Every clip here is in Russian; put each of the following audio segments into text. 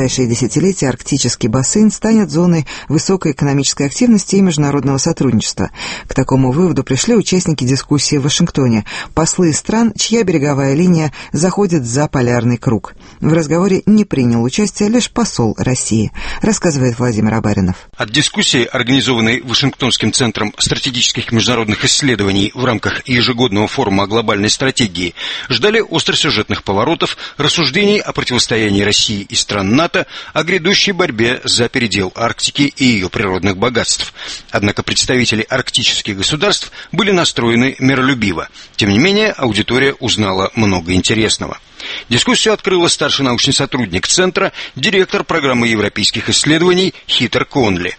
ближайшие десятилетия арктический бассейн станет зоной высокой экономической активности и международного сотрудничества. К такому выводу пришли участники дискуссии в Вашингтоне, послы стран, чья береговая линия заходит за полярный круг. В разговоре не принял участие лишь посол России, рассказывает Владимир Абаринов. От дискуссии, организованной Вашингтонским центром стратегических международных исследований в рамках ежегодного форума о глобальной стратегии, ждали остросюжетных поворотов, рассуждений о противостоянии России и стран НАТО, о грядущей борьбе за передел Арктики и ее природных богатств. Однако представители арктических государств были настроены миролюбиво. Тем не менее, аудитория узнала много интересного. Дискуссию открыла старший научный сотрудник Центра, директор программы европейских исследований Хитер Конли.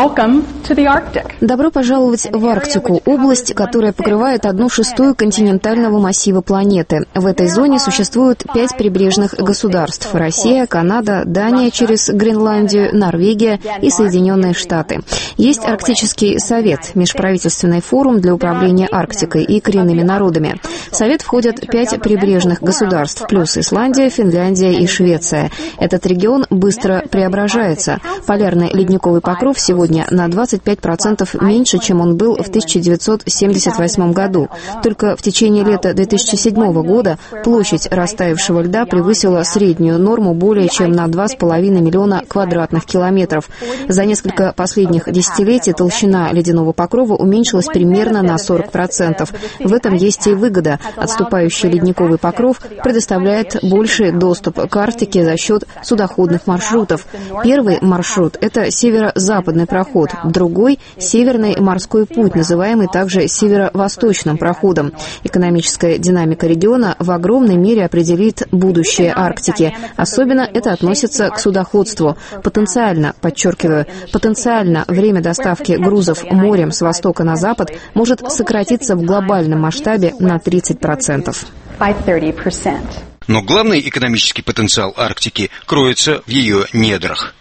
Добро пожаловать в Арктику, область, которая покрывает 1/6 континентального массива планеты. В этой зоне существуют 5 прибрежных государств – Россия, Канада, Дания через Гренландию, Норвегия и Соединенные Штаты. Есть Арктический совет – межправительственный форум для управления Арктикой и коренными народами. В совет входят 5 прибрежных государств, плюс Исландия, Финляндия и Швеция. Этот регион быстро преображается. Полярный ледниковый покров сегодня на 25% меньше, чем он был в 1978 году. Только в течение лета 2007 года площадь растаявшего льда превысила среднюю норму более чем на 2,5 миллиона квадратных километров. За несколько последних десятилетий толщина ледяного покрова уменьшилась примерно на 40%. В этом есть и выгода. Отступающий ледниковый покров предоставляет больший доступ к Арктике за счет судоходных маршрутов. Первый маршрут – это северо-западный проход, другой – северный морской путь, называемый также северо-восточным проходом. Экономическая динамика региона в огромной мере определит будущее Арктики. Особенно это относится к судоходству. Потенциально, подчеркиваю, потенциально время доставки грузов морем с востока на запад может сократиться в глобальном масштабе на 30%. Но главный экономический потенциал Арктики кроется в ее недрах.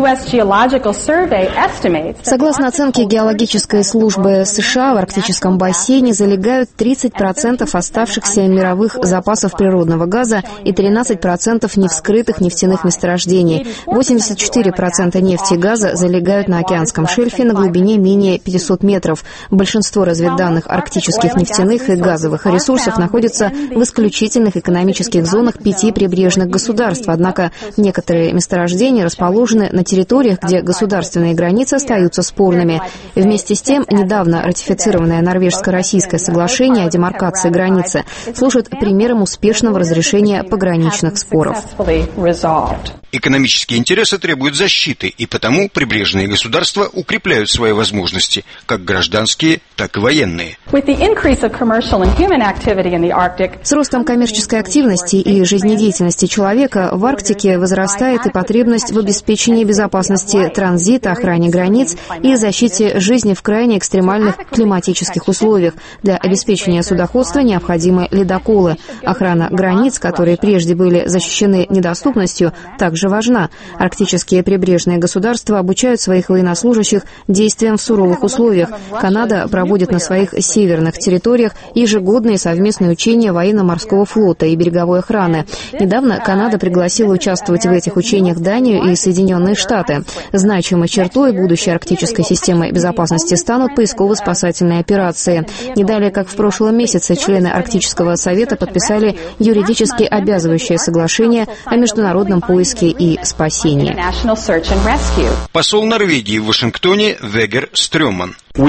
Согласно оценке геологической службы США, в арктическом бассейне залегают 30% оставшихся мировых запасов природного газа и 13% невскрытых нефтяных месторождений. 84% нефти и газа залегают на океанском шельфе на глубине менее 500 метров. Большинство разведданных арктических нефтяных и газовых ресурсов находятся в исключительных экономических зонах 5 прибрежных государств. Однако некоторые месторождения расположены на территориях, где государственные границы остаются спорными. Вместе с тем, недавно ратифицированное норвежско-российское соглашение о демаркации границы служит примером успешного разрешения пограничных споров. Экономические интересы требуют защиты, и потому прибрежные государства укрепляют свои возможности, как гражданские, так и военные. С ростом коммерческой активности и жизнедеятельности человека в Арктике возрастает и потребность в обеспечении безопасности транзита, охране границ и защите жизни в крайне экстремальных климатических условиях. Для обеспечения судоходства необходимы ледоколы. Охрана границ, которые прежде были защищены недоступностью, также важна. Арктические прибрежные государства обучают своих военнослужащих действиям в суровых условиях. Канада проводит на своих северных территориях ежегодные совместные учения военно-морского флота и береговой охраны. Недавно Канада пригласила участвовать в этих учениях Данию и Соединенные Штаты. Значимой чертой будущей арктической системы безопасности станут поисково-спасательные операции. Не далее, как в прошлом месяце, члены Арктического совета подписали юридически обязывающее соглашение о международном поиске и спасении. Посол Норвегии в Вашингтоне Вегер Стрёман. На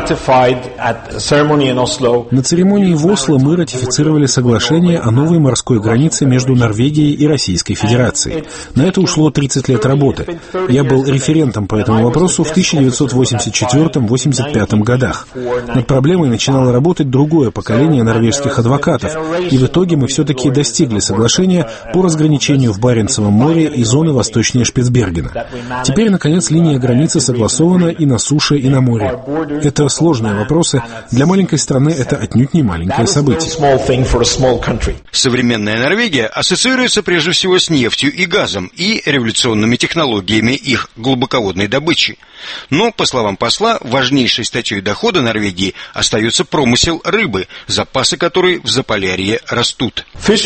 церемонии в Осло мы ратифицировали соглашение о новой морской границе между Норвегией и Российской Федерацией. На это ушло 30 лет работы. Я был референтом по этому вопросу в 1984-85 годах. Над проблемой начинало работать другое поколение норвежских адвокатов, и в итоге мы все-таки достигли соглашения по разграничению в Баренцевом море и зоны восточнее Шпицбергена. Теперь, наконец, линия границы согласована и на суше, и на море. Это сложные вопросы. Для маленькой страны это отнюдь не маленькое событие. Современная Норвегия ассоциируется прежде всего с нефтью и газом и революционными технологиями их глубоководной добычи. Но, по словам посла, важнейшей статьей дохода Норвегии остается промысел рыбы, запасы которой в Заполярье растут.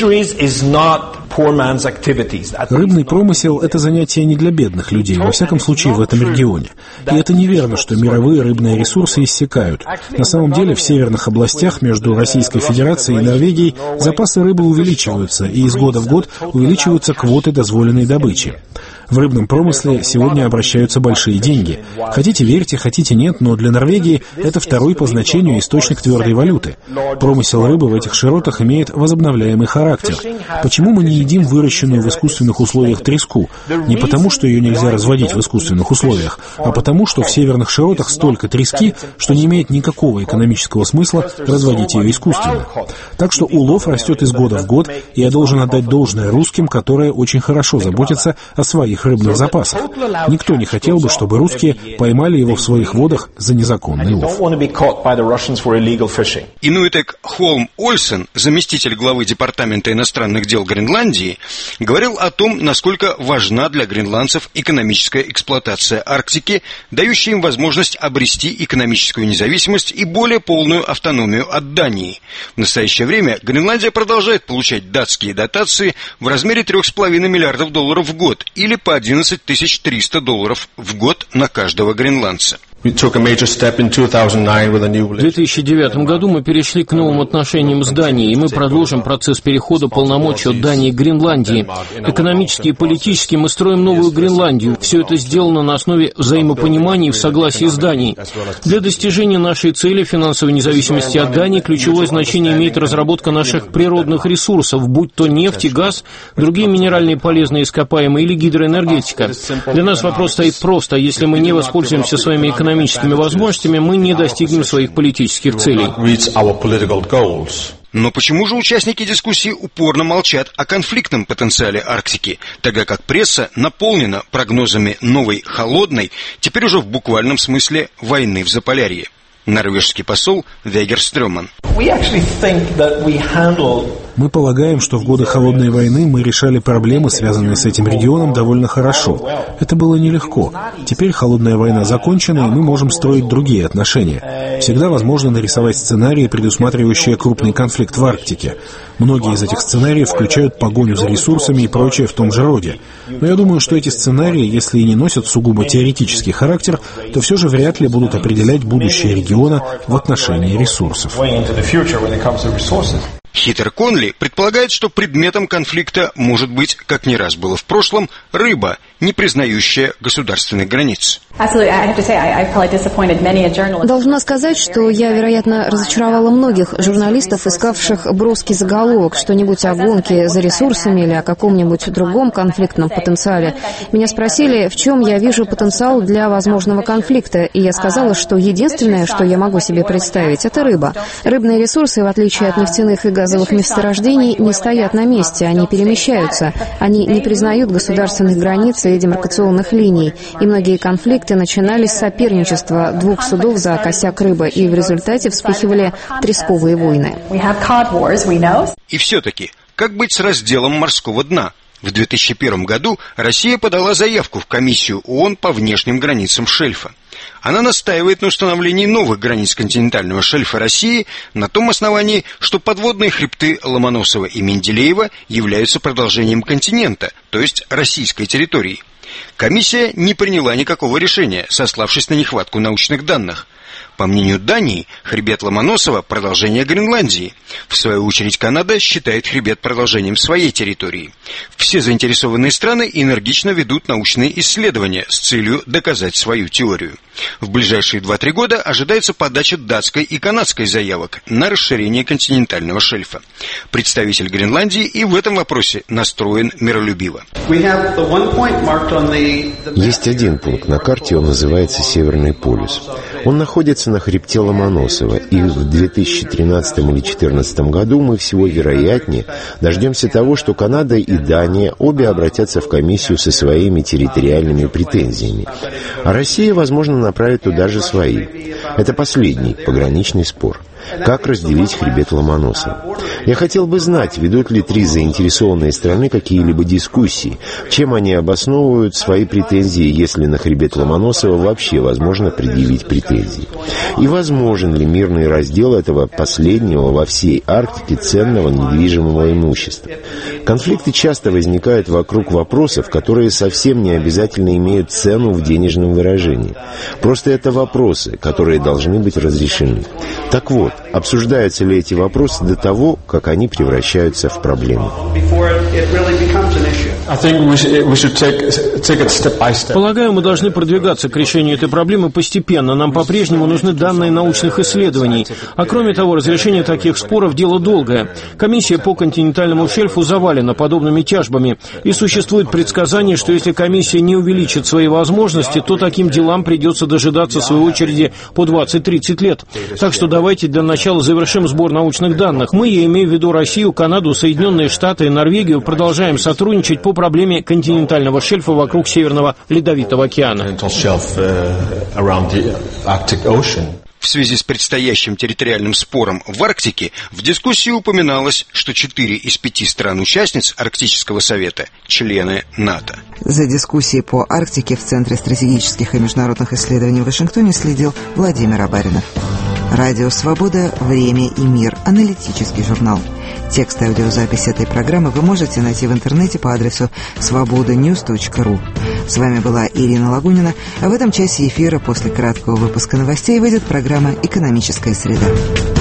Рыбный промысел – это занятие не для бедных людей, во всяком случае в этом регионе. И это неверно, что мировые рыбные ресурсы иссякают. На самом деле в северных областях между Российской Федерацией и Норвегией запасы рыбы увеличиваются, и из года в год увеличиваются квоты дозволенной добычи. В рыбном промысле сегодня обращаются большие деньги. Хотите верьте, хотите нет, но для Норвегии это второй по значению источник твердой валюты. Промысел рыбы в этих широтах имеет возобновляемый характер. Почему мы не едим выращенную в искусственных условиях треску? Не потому, что ее нельзя разводить в искусственных условиях, а потому, что в северных широтах столько трески, что не имеет никакого экономического смысла разводить ее искусственно. Так что улов растет из года в год, и я должен отдать должное русским, которые очень хорошо заботятся о своих рыбных запасах. Никто не хотел бы, чтобы русские поймали его в своих водах за незаконный лов. Инуитек Холм Ольсен, заместитель главы Департамента иностранных дел Гренландии, говорил о том, насколько важна для гренландцев экономическая эксплуатация Арктики, дающая им возможность обрести экономическую независимость и более полную автономию от Дании. В настоящее время Гренландия продолжает получать датские дотации в размере $3,5 миллиардов в год или по $11 300 в год на каждого гренландца. В 2009 году мы перешли к новым отношениям с Данией, и мы продолжим процесс перехода полномочий от Дании к Гренландии. Экономически и политически мы строим новую Гренландию. Все это сделано на основе взаимопонимания и в согласии с Данией. Для достижения нашей цели финансовой независимости от Дании ключевое значение имеет разработка наших природных ресурсов, будь то нефть и газ, другие минеральные полезные ископаемые или гидроэнергетика. Для нас вопрос стоит просто: если мы не воспользуемся своими экономическими возможностями, мы не достигнем своих политических целей. Но почему же участники дискуссии упорно молчат о конфликтном потенциале Арктики, тогда как пресса наполнена прогнозами новой холодной, теперь уже в буквальном смысле, войны в Заполярье? Норвежский посол Вегер Стрёман. Мы полагаем, что в годы Холодной войны мы решали проблемы, связанные с этим регионом, довольно хорошо. Это было нелегко. Теперь Холодная война закончена, и мы можем строить другие отношения. Всегда возможно нарисовать сценарии, предусматривающие крупный конфликт в Арктике. Многие из этих сценариев включают погоню за ресурсами и прочее в том же роде. Но я думаю, что эти сценарии, если и не носят сугубо теоретический характер, то все же вряд ли будут определять будущее региона в отношении ресурсов. Хитер Конли предполагает, что предметом конфликта может быть, как не раз было в прошлом, рыба, не признающая государственных границ. Должна сказать, что я, вероятно, разочаровала многих журналистов, искавших броский заголовок, что-нибудь о гонке за ресурсами или о каком-нибудь другом конфликтном потенциале. Меня спросили, в чем я вижу потенциал для возможного конфликта, и я сказала, что единственное, что я могу себе представить, это рыба. Рыбные ресурсы, в отличие от нефтяных и газовых месторождений, не стоят на месте, они перемещаются. Они не признают государственных границ и демаркационных линий, и многие конфликты начинались с соперничества двух судов за косяк рыбы, и в результате вспыхивали тресковые войны. И все-таки, как быть с разделом морского дна? В 2001 году Россия подала заявку в Комиссию ООН по внешним границам шельфа. Она настаивает на установлении новых границ континентального шельфа России на том основании, что подводные хребты Ломоносова и Менделеева являются продолжением континента, то есть российской территории. Комиссия не приняла никакого решения, сославшись на нехватку научных данных. По мнению Дании, хребет Ломоносова – продолжение Гренландии. В свою очередь, Канада считает хребет продолжением своей территории. Все заинтересованные страны энергично ведут научные исследования с целью доказать свою теорию. В ближайшие 2-3 года ожидается подача датской и канадской заявок на расширение континентального шельфа. Представитель Гренландии и в этом вопросе настроен миролюбиво. Есть один пункт на карте, он называется Северный полюс. Он находится собираются на хребте Ломоносова, и в 2013 или 2014 году мы всего вероятнее дождемся того, что Канада и Дания обе обратятся в комиссию со своими территориальными претензиями. А Россия, возможно, направит туда же свои. Это последний пограничный спор. Как разделить хребет Ломоносова? Я хотел бы знать, ведут ли три заинтересованные страны какие-либо дискуссии, чем они обосновывают свои претензии, если на хребет Ломоносова вообще возможно предъявить претензии. И возможен ли мирный раздел этого последнего во всей Арктике ценного недвижимого имущества? Конфликты часто возникают вокруг вопросов, которые совсем не обязательно имеют цену в денежном выражении. Просто это вопросы, которые должны быть разрешены. Так вот, обсуждаются ли эти вопросы до того, как они превращаются в проблему? Полагаю, мы должны продвигаться к решению этой проблемы постепенно. Нам по-прежнему нужны данные научных исследований. А кроме того, разрешение таких споров – дело долгое. Комиссия по континентальному шельфу завалена подобными тяжбами. И существует предсказание, что если комиссия не увеличит свои возможности, то таким делам придется дожидаться своей очереди по 20-30 лет. Так что давайте для начала завершим сбор научных данных. Мы, я имею в виду Россию, Канаду, Соединенные Штаты и Норвегию, продолжаем сотрудничать по проблеме континентального шельфа вокруг Северного Ледовитого океана. В связи с предстоящим территориальным спором в Арктике в дискуссии упоминалось, что 4 из 5 стран-участниц Арктического совета – члены НАТО. За дискуссией по Арктике в Центре стратегических и международных исследований в Вашингтоне следил Владимир Абаринов. Радио «Свобода. Время и мир». Аналитический журнал. Текст и аудиозапись этой программы вы можете найти в интернете по адресу svobodanews.ru. С вами была Ирина Лагунина, а в этом часе эфира после краткого выпуска новостей выйдет программа «Экономическая среда».